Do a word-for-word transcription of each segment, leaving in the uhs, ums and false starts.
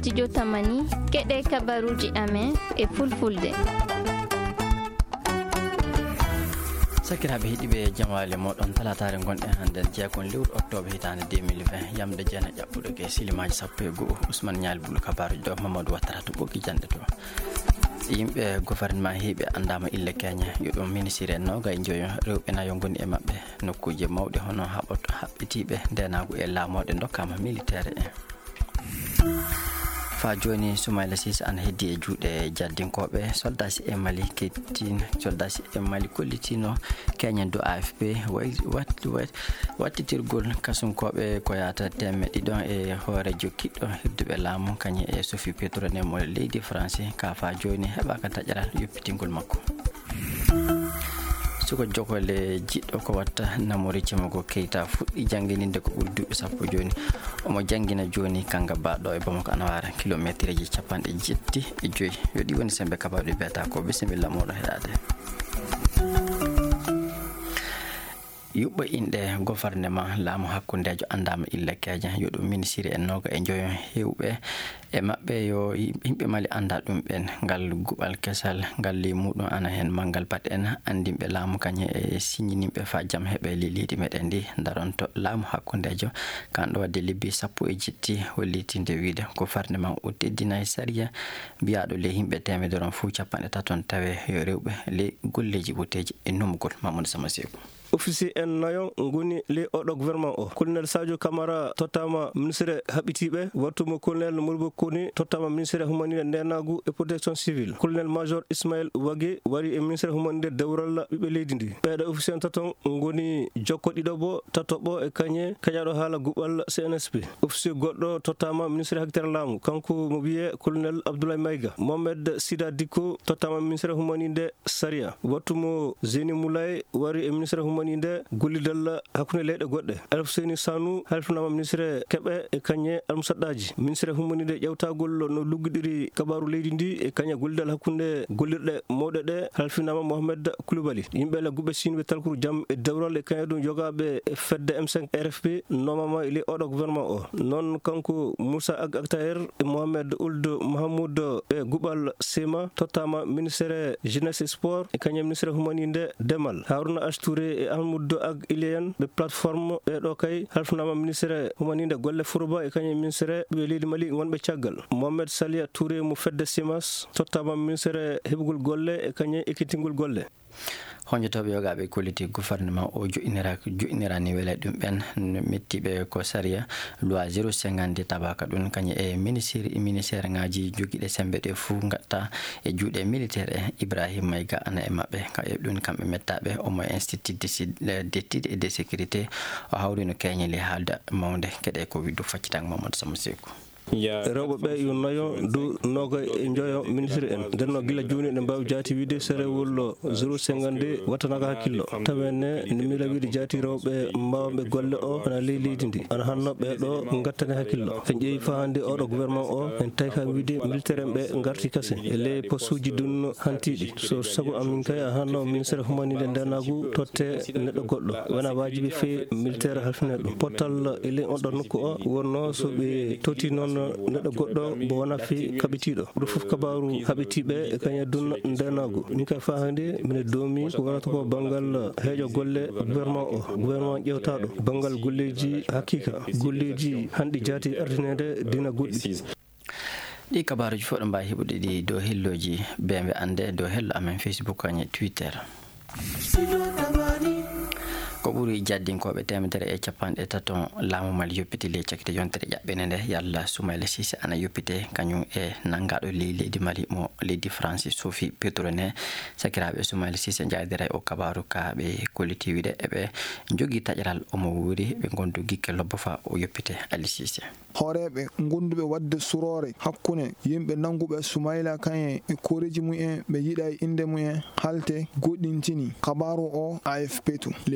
studio Tamani keɗe kabaruji amen e fulfulde. Sakiraɓe heeɗiɓe jamwale moɗon talatare gonɗen hande jeegom lewru octobre hitande deux mille vingt yamde jeena ƴaɓɓuɗo ke silimaji sappo e goho Ousmane Nial Bulu kabaruji ɗo Mamadou Wattara to ɓoggi jande to yimɓe gouvernement heeɓe andama ille keña yo ɗum ministére noga e joyo rewɓe nayo goni e mabɓe nokkuje mawɗe hono haɓoto haɓɓitiɓe ndenago e laamoɗe dokkama militaire en fa joni Soumaïla Cissé ana heddi e juuɗe jaddinkoɓe soldats e Mali kettino soldats e Mali kollitino keñen do A F P watti wattitirgol kasunkoɓe ko yata temme ɗiɗon e hoorejo kiɗɗo hirduɓe laamu kañum e Sophie Petroné mo leydi français ka fa joni heɓaka taƴaral yoppitingol makko suko jokole jiɗɗo ko watta Namori Cemago Keita fuɗɗi jangguininde ko ɓuri duuɓi sappo joni omo jangguina joni kanga baɗɗo e Bamako ana wara kilométre ji capanɗe jetti e joyyi yo ɗi woni sembe kabaɗo beta ko bisimilla moɗo heɗade yuɓɓo inɗe gouvernement laamu hakkundejo andama ille keeja yo ɗum ministére en noga e joyo hewɓe e mabɓe yo yimɓe Mali anda ɗum ɓen ngal guɓal kesal ngal li muɗum ana hen mangal bat en andimɓe laamu kañum e siñinimɓe fa jaam heeɓe leydi meɗen ndi daronto laamu hakkundejo kanɗo wadde lebbi sappo e jetti hollitinde wiide gouvernement o teddinayi saria mbiyaɗo le yimɓe temedere on fou capanɗe taton tawe yo rewɓe le golleji ɓuteji e numgol Mamadou Sama Sekou officier en nayon ngoni le oɗo gouvernement o colonel Sadio Camara tottama ministére haɓitiɓe wartumo colonel Modibo Koni tottama ministére humanité ndenagu e protection civile colonel major Ismaël Wague wari e ministére humanité dewral ɓiɓɓe leydi ndi ɓeɗo officier en taton ngoni jokko ɗiɗoɓo tatoɓo e kañe kañaɗo haala guɓal C N S P officier goɗɗo tottama ministére hakitere laamu kanko mo wiye colonel Abdoulaye Maïga Mohamed Sida Diko tottama ministére humanité Saria wartumo Zeni Moulay wari e ministére humanité nde gollidal hakkunde leyɗe goɗɗe Alf Seni Sanou halfinama ministére keɓe e kañe almusaɗɗaji ministére humanité ƴewtagol no lugguɗiri kabaru leydi ndi e kañe gollidal hakkunde gollirɗe mawɗe ɗe halfinama Mohamed Koulibaly yimɓe le guɓe sinɓe talkuru jaam e dewral e kañe ɗum jogaɓe e fedde M cinq R F P nomama ele oɗo gouvernement o noon kanko Moussa Ag Akhtaher e Mohamed Ould Mahamoud e guɓal Sema tottama ministére jeunesse et sport e kañe ministére humanité Demal Harouna Astouré e Ahmoudou Ag Iliyen ɓe plateforme ɓeɗo kay halfinama ministére humanité golle Fourouba e kañum ministére ɓe leydi Mali wonɓe caggal Mohamed Salia Touré mo fedde Simas tottama ministére heɓugol golle e kañum ekkitingol golle honjotoɓe yogaɓe kolliti gouvernement o joƴinira joƴinirani weele ɗum ɓen mettiɓe ko saria loi zéro cinquante tabaka ɗum kañum e ministére ministére ngaji joguiɗe sembe ɗe fou gatta e juuɗe militaire e Ibrahima Maïga ana e mabɓe ka e ɗum kamɓe mettaɓe omo institut d'étude et de sécurité o hawrino keñeli haalde mawde keɗe ko widdu faccitang Mamadou Sama Sekou rewɓe ɓe yo nayo du noga e joyo ministre en ndenno gila joni ne mbawi jaati wiide serewol zéro cinquante wattanaka hakkillo tawenne ne mbiɗa wiide jaati rewɓe mbawɓe golle o ana ley leydi ndi ana hanno ɓeɗo gattane hakkillo en ƴeewi fa hande oɗo gouvernement o en tawi ka wiide militaire en ɓe garti kase e ley postuji dunno hantiɗi so sago amin kay a hanno ministére humanité ndenagu totte neɗɗo goɗɗo wona wajibi fewi militaire halfine ɗum pottal e ley oɗo nokku o wonno so ɓe toti noon neɗɗo goɗɗo bo wona fi kaɓitiɗo ɓuuri foof kabaru haɓitiɓe e kañum dunno ndenagu min kay fa hande mine doomi ko wonata ko banggal heeƴo golle gouvernement o gouvernement ƴewtaɗo banggal golleji hakkika golleji hanɗi jaati ardinede dina goɗɗi ɗi kabaruji fof ɗo mbawi heɓude ɗi dow helloji bemɓe ande dow hello amen Facebook kañum Twitter ko ɓuri jaddinkoɓe temedere e capanɗe taton laamu Mali yoppiti le cakkite yontere ƴaɓɓene nde yalla Soumaïla Cissé ana yoppite kañum e nangaɗo ley leydi Mali mo leydi France Sophie Petroné sakiraɓe Soumaïla Cissé jaydira o kabaru ka ɓe kolliti wiide eɓe jogui taƴaral omo wuuri ɓe gondu gikke lobbo fa o yoppite Ali Cissé horeɓe gonduɓe wadde surore hakkunde yimɓe nanguɓe Soumaïla kañe e koreji mumen ɓe yiɗa inde mumen halte goɗɗintini kabaru o A F P to le wima ɓe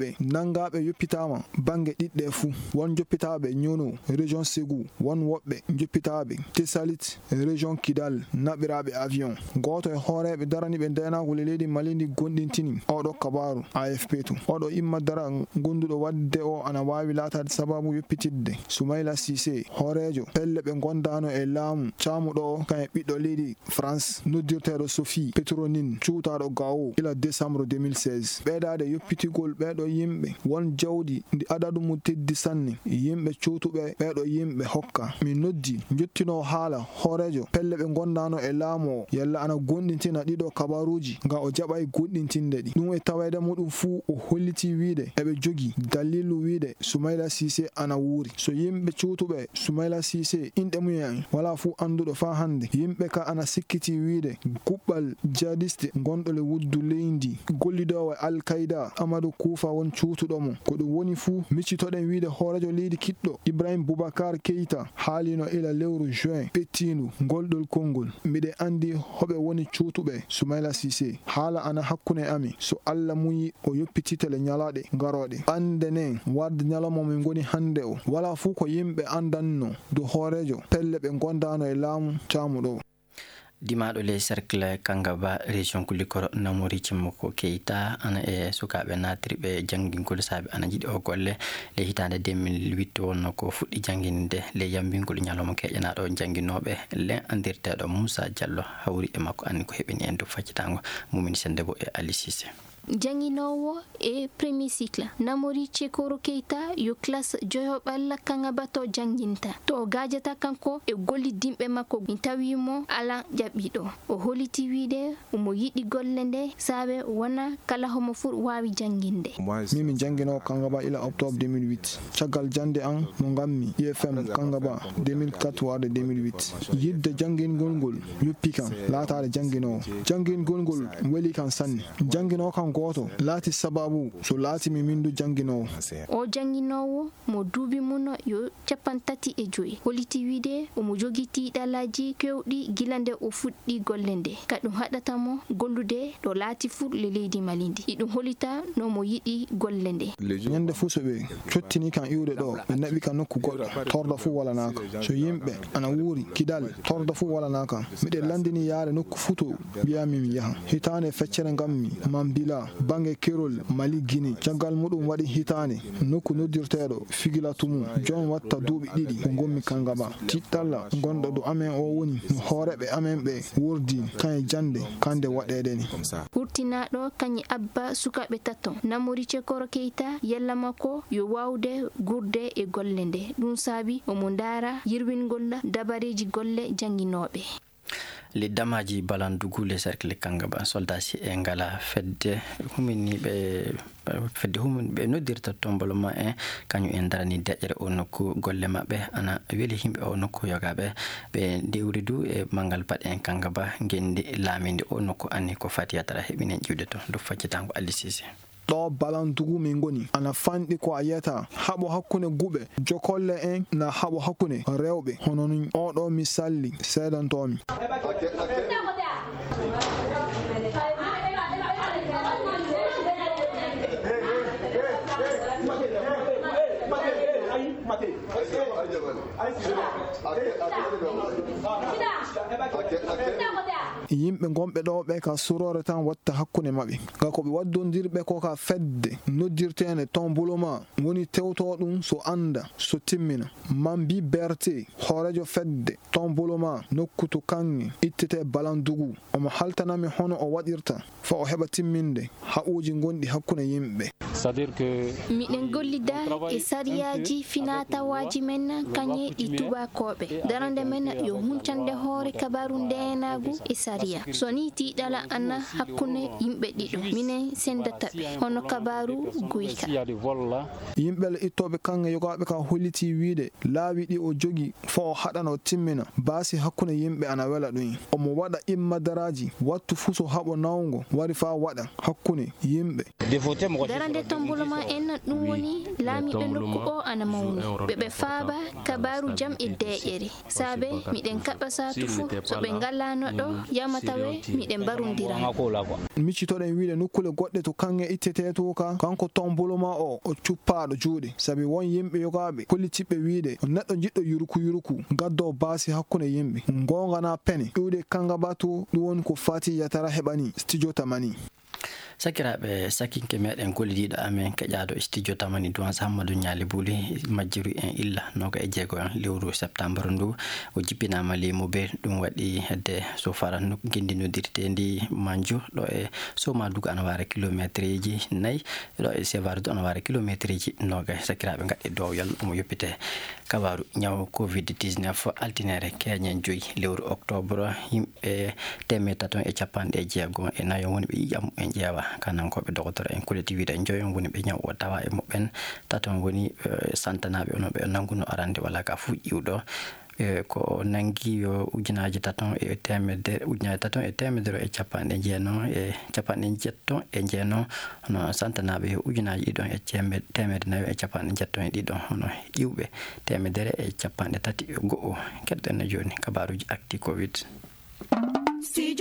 yimɓe nangaɓe yoppitama bange ɗiɗɗe fuu. Won joppitaɓe Nyono région Ségou, won woɓɓe joppitaɓe Tessalit région Kidal naɓiraɓe avion. Goto e hooreɓe daraniɓe ndenagol e leydi Mali ndi gonɗintini oɗo kabaru A F P to. Oɗo imma dara gonduɗo wadde o ana wawi latade sababu yoppitidde Soumaïla Cissé hoorejo pelle ɓe gondano e laamu camuɗo o kan e ɓiɗɗo leydi France noddirteɗo Sophie Petronin cuutaɗo Gao ila décembre deux mille seize. ɓeydade yoppitigol ɓeɗo yimɓe won jawdi ndi adadu mum teddi sanne yimɓe cuutuɓe ɓeɗo yimɓe hokka. Mi noddi jottino haala hoorejo pelle ɓe gondano e laamu o yalla ana gonɗintina ɗiɗo kabaruji ngam o jaɓay gonɗintinde ɗi. Ɗum e tawede muɗum fuu o holliti wiide eɓe jogi dalilu wiide Soumaïla Cissé ana wuuri. So yimɓe cuutuɓe Soumaïla Cissé inɗe mumen wala fuu anduɗo fa hande. Yimɓe ka ana sikkiti wiide kuɓɓal jihadiste gonɗo le wuddu leydi gollidowo Al Qaida Amadou Koufa won cuutuɗo mo. Ko ɗum woni fuu miccitoɗen wiide hoorejo leydi kiɗɗo Ibrahim Boubacar Keita haalino ila lewru juin ɓettindu ngolɗol konngol. Miɗe andi hoɓe woni cuutuɓe Soumaïla Cissé. Haala ana hakkune ami so Allah muyi o yoppititele nyalaɗe garoɗe. Ande nen warde nyaloma min goni hande o wala fuu ko yimɓe andanno do hoorejo pelle ɓe gondano e laamu camuɗo. Dimaɗo le cercle Kangaba région Kulikoro Namori Cimoko Keita ana e sukaɓe natiriɓe jangingol saabi ana jiɗi o golle le hitande deux mille huit wonno ko fuɗɗi janginde le yambingol ñalawma keƴanaɗo janginoɓe le andirteɗo Moussa Diallo hawri e makko anni ko heɓini en do faccitango mumin sendebo e Ali Cissé. Janginowo e premier cycle Namori Cekoro Keita yo classe joyoɓal Kangaba to janginta to o gajata kanko e golli dimɓe makko min tawimo ala jaɓiɗo o holiti wiide omo yiɗi golle nde saabe wona kala homo fur wawi janginde. Mimi jangino Kangaba ila octobre deux mille huit caggal jande an mo gammi I F M Kangaba deux mille quatre warde deux mille huit yidde jangingol ngol yoppi kan laatade janginowo jangingol ngol weli kan sanne jangino kan goto laati sababu so laati mi mindu janginowo o janginowo mo duubi muno yo capantati e joyi holiti wiide omo jogi tiiɗalaji kewɗi gilande o fuɗɗi golle nde kaɗum haɗatamo gollude ɗo laati fuu le leydi Malindi iɗum holita no mo yiɗi golle nde. Ñande fuu so ɓe cottini kan iwde ɗo ɓe naɓi kan nokku goɗɗo torda fuu walanaka so yimɓe ana wuuri Kidal torda fuu walanaka miɗen landini yaade nokku fuu to mbiyami mi yaha hitande feccere ngammi Mambila bange Kerol Mali Guinée caggal muɗum waɗi hitande nokku noddirteɗo Figila Tumu jon watta duuɓi ɗiɗi ko gommi Kangaba tittalla gonɗo do amen o woni no hooreɓe amen ɓe wurdi kan e jande kande waɗede ni hurtinaɗo kañi abba sukaɓe taton Namori Cekoro Keita yalla makko yo wawde gurde e golle nde ɗum saabi omo ndara yirwingol dabareji golle janginoɓe. Les damaji balandugu le cercle Kangaba soldats e ngala fedde huminiɓe fedde humin ɓe noddirta tomboloma en kañum en darani deƴƴere o nokku golle maɓɓe ana weli himɓe o nokku yogaɓe ɓe dewri du e mangal baɗe en Kangaba gendi laaminde o nokku anni ko fati yatara heɓinen ƴiwde to do faccitango Ali Cissé. ɗo balandugu min goni ana fanɗi ko a yiyata haɓo hakkunde guɓe jokolle en na haɓo hakkunde rewɓe hono ni oɗo mi salli seedantomi. yimɓe gonɓe ɗo ɓe ka surore tan watta hakkunde maɓɓe ga ko ɓe waddodirɓe ko ka fedde noddirtene tombuloma woni tewto ɗum so anda so timmina Mambi Berté hoorejo fedde tombuloma nokku to kanŋe ittete balandugu omo haltanami hono o waɗirta fa o heɓa timminde haɓuji gonɗi hakkunde yimɓe. miɗen gollida e sariyaji finatawaji men kañe ɗi tubakoɓe darande men yo huncande hoore kabaru ndenagu e sariya so ni tiɗala anna hakkunde yimɓe ɗiɗo minen sendataɓe hono kabaru guyka. yimɓe le ittoɓe kanŋe yogaɓe ka holliti wiide laawi ɗi o jogi fa o haɗana o timmina baasi hakkunde yimɓe ana wela ɗum omo waɗa immadaraji wattu fuu so haɓo nawgo wari fa waɗa hakkunde yimɓe. darande tombuloma en ɗum woni laamiɓe nokku o ana mawno ɓeɓe faaba kabaru jam e deƴƴere saabe miɗen kaɓa satu fuu so ɓe ngallano ɗo yamata tawe miɗen barondira miccitoɗen wiide nokkule goɗɗe to kange ittete to ka kanko tomboloma o o cuppaɗo juuɗe sabi won yimɓe yogaɓe kollitiɓɓe wiide neɗɗo jiɗɗo yuruku yuruku gaddo baasi hakkunde yimɓe gongana pene ɗuuɗe kanga batu ɗum woni ko fati yatara heɓani studio tamani sakiraɓe sakinke meɗen gollidiɗo amen keƴaɗo studio tamani Douance Hammadou Niali Bouli majjiru en illa noga e jeego en lewru septembre ndu o jippinama limo be ɗum waɗi hedde so fara guindinodirtendi manju ɗo e Somadugu ana wara kilométre ji nayyi ɗo e Sévardu ana wara kilométre ji noga sakiraɓe gadɗe dowyal omo yoppite kabaru ñaw covid dix-neuf altinere keñen joyi lewru octobre yimɓe temedde taton e capanɗe jeegom e nayo woni ɓe yiyam en ƴeewa kanankoɓe docteur en collectivité en joyon woni ɓe ñaw o tawa e moɓɓen taton woni santanaɓe ono ɓe nanguno arande wala ka fu ƴiwɗo ko nangi yo ujunaji taton e temedere ujunaji taton e temedere e capanɗe jeenon e capanɗe jetton e jeenon hono santanaɓe yo ujunaji ɗiɗon e temedde nayi e capanɗe jetton e ɗiɗon hono ƴiwɓe temedere e capanɗe tati e go'o keɗɗen joni kabaruji acti covid. Studio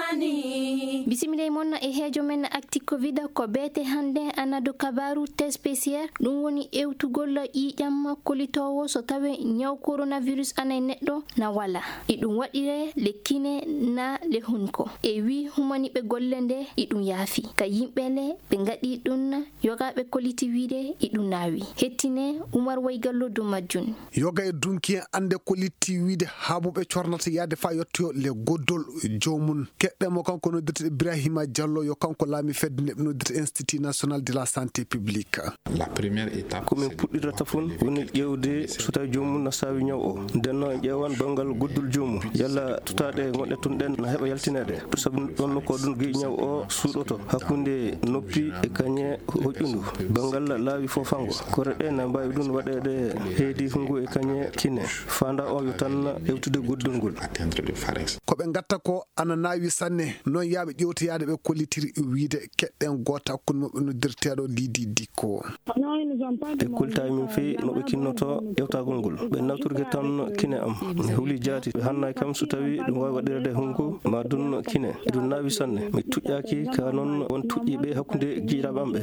Tamani bisimilay monna e heejo men acti covid ko beete hande anado kabaru test spécial ɗum woni ewtugol ƴiƴam kolitowo so tawe ñaw coronavirus ana neɗɗo na wala e ɗum waɗire le kine na le hunko e wi humaniɓe golle nde e ɗum yaafi ka yimɓele ɓe gaɗi ɗum yogaɓe koliti wiide e ɗum naawi hettine Oumar Waygallo dow majjun yoga e dunki ande koliti wiide haabuɓe cornata yaade fa yettoyo le goddol jomum keɗɗemo kanko noddirte Ibrahima Diallo yo kanko laami fedde nde noddirte Institut national de la santé publique. La première étape komin puɗɗirata fon woni ƴewde so tawi jomum na sawi ñaw o nden noon ƴeewan bangal goddul jomum yalla tutaɗe gonɗe tun ɗen na heɓa yaltinede sabu ɗon ko ɗum gueyi ñaw o suuɗoto hakkunde noppi e kañe hoƴƴundu bangal laawi fofango kore ɗe na mbawi ɗum waɗede heedi hungu e kañe kine fanda o yo tan ƴewtude goddul ngol koɓe gatta ko ana nawi sanne noon yaaɓe ƴewtoyade ɓe kollitiri wiide keɗɗen goto hakkude maɓɓe noddirteɗo Didi Dicko ɓe koltawi min feewi noɓe kinnoto ƴewtagol ngol ɓe nawtorgue tan kine am mi huuli jaati hanna kam so tawi ɗum wawi waɗirede hunko ma dun kine ɗum nawi sanne mi tuƴƴaki ka noon won tuƴƴiɓe hakkude jiiraɓe am ɓe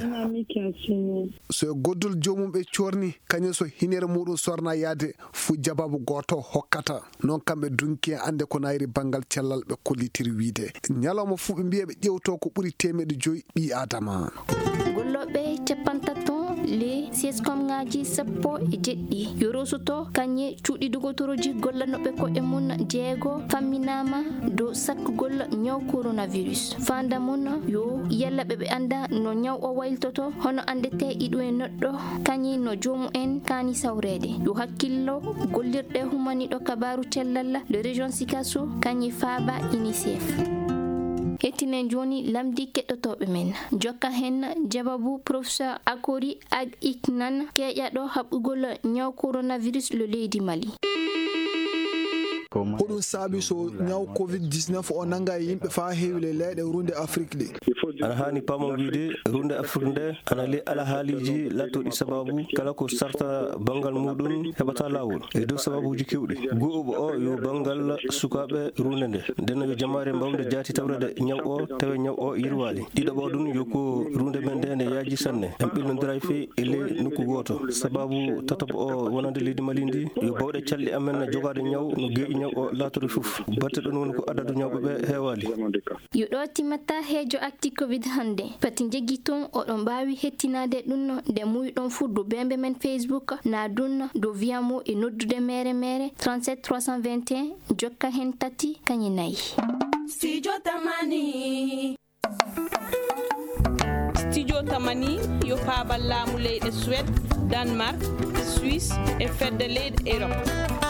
so goddol jomum ɓe corni kañum so hinere muɗum sorna yaade fu jababu goto hokkata noon kamɓe dunki ande ko nayri bangal cellal ɓe kollitiri wiide ñalawma fu ɓe mbiya ɓe ƴewto ko ɓuuri temedde joyi ɓi adama golloɓe capantaton le sescom ngaji sappo e jeɗɗi yorosoto kañe cuuɗi dogotoroji gollanoɓe koɗe mum jeego famminama dow sakkugol ñaw coronavirus fanda mum yo yalla ɓe ɓe anda no ñaw o wayltoto hono andete iɗum e neɗɗo kañi no jomum en kani sawrede yo hakkillo gollirɗe humaniɗo kabaru cellal le région Sikasso kañi faaba unicef hettinen joni lamdi keɗɗotoɓe men jokka hen jababu professeur Akori Ag Iknan keƴaɗo haɓɓugol ñaw coronavirus le leydi Mali. hoɗum saabi so ñaw covid dix-neuf o nanga e yimɓe fa heewi le leyɗe runde Afrique ɗe ana hani pamon wiide runde Afrique nde ana le ala haaliji lattoɗi sababu kala ko sarta bangal muɗum heɓata lawol e dow sababuji kewɗi go'uɓo o yo bangal sukaɓe runde nde nden yo jamare mbawde jaati tawrede ñaw o tawe ñaw o yirwali ɗiɗaɓo ɗum yo ko runde men nde nde yaaji sanne en ɓillodira e fewi e ley nokku goto sababu tataɓo o wonande leydi Mali ndi yo bawɗe calɗi amen jogade ñaw no geeƴi ñaw o latore fof batte ɗon woni ko adadu ñawɓe ɓe heewali yo ɗo timmata heejo acti covid hande pati jeggi toon oɗon mbawi hettinade ɗum nde muyɗon fu do bembe men Facebook na ɗum do wiyamo e noddude mere mere trente-sept trois cent vingt et un jokka hen tati kañi nayyi. Studio Tamani Studio Tamani yo paabal laamu leyɗe Suède, Danemark, Suisse e fedde leyɗe Europe.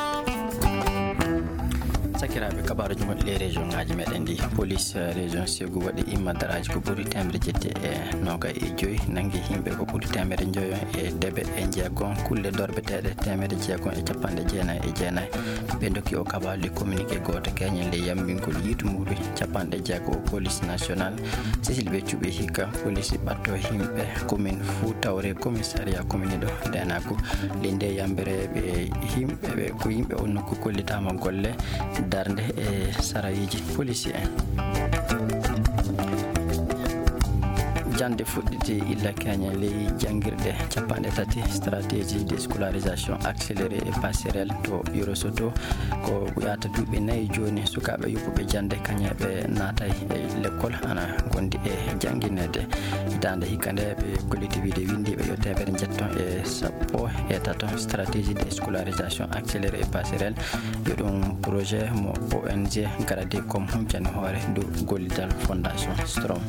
sakiraɓe kabaruji moɗɗi les région ngaji meɗen ndi police région Ségu waɗi immadaraji ko ɓuuri temedde jetti e noga e joyyi nangui yimɓe ko ɓuuri temedde joyon e deeɓe e jeegom kulle dorbeteɗe temedde jeegom e capanɗe jeenayyi e jeenayyi ɓe dokki o kabalu communiqué goto keñen le yambingol yitumuru capanɗe jeego o police nationale Cécile Béthio hikka police ɓatto yimɓe commune Foutawre commissariat commune ɗo ndenago le nde yambireɓe yimɓe ɓe ko yimɓe on nokku kollitama golle darde e sarayiji policier jande fuɗɗiti illa keña ley jangirde capanɗe tati stratégie de scolarisation accéléré et passerelle to Yorosoto ko yata duuɓi nayyi joni sukaɓe yuppuɓe jande kañeɓe naatay e l'école ana gondi e janguinede hitande hikka nde ɓe collectivité windiɓe yo temedere jetto e sappo e tato stratégie de scolarisation accéléré et passerelle yo ɗum projet mo O N G garade comme humcani hoore dow gollidal fondation Strom.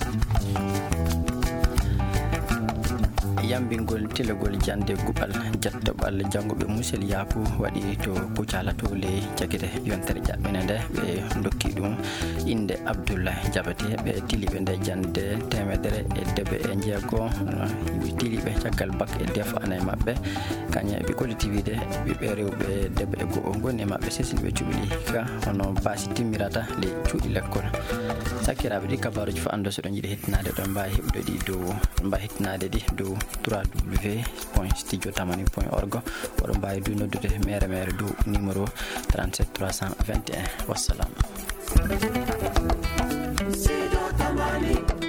Yambingol telegol jande gubal jattobal jangobe musel yaku wadi to kucala to le jagede yontere jabbinede be dokki dum inde Abdullah Jabate be tilibe nde jande temedere e debe e jeego tilibe tagal bak e def anay mabbe kanya be collectivité be be rewbe debe e go ngone mabbe sesilbe cubili ka hono basi timirata le cuudi lekkol sakirabe di kabaruji fa ando so don jide hitnade don baay hebdo di do baay hitnade di do w w w point studio tamani point org oɗon mbawi du noddude mere mere dow numéro trente-sept trois cent vingt et un wassalam.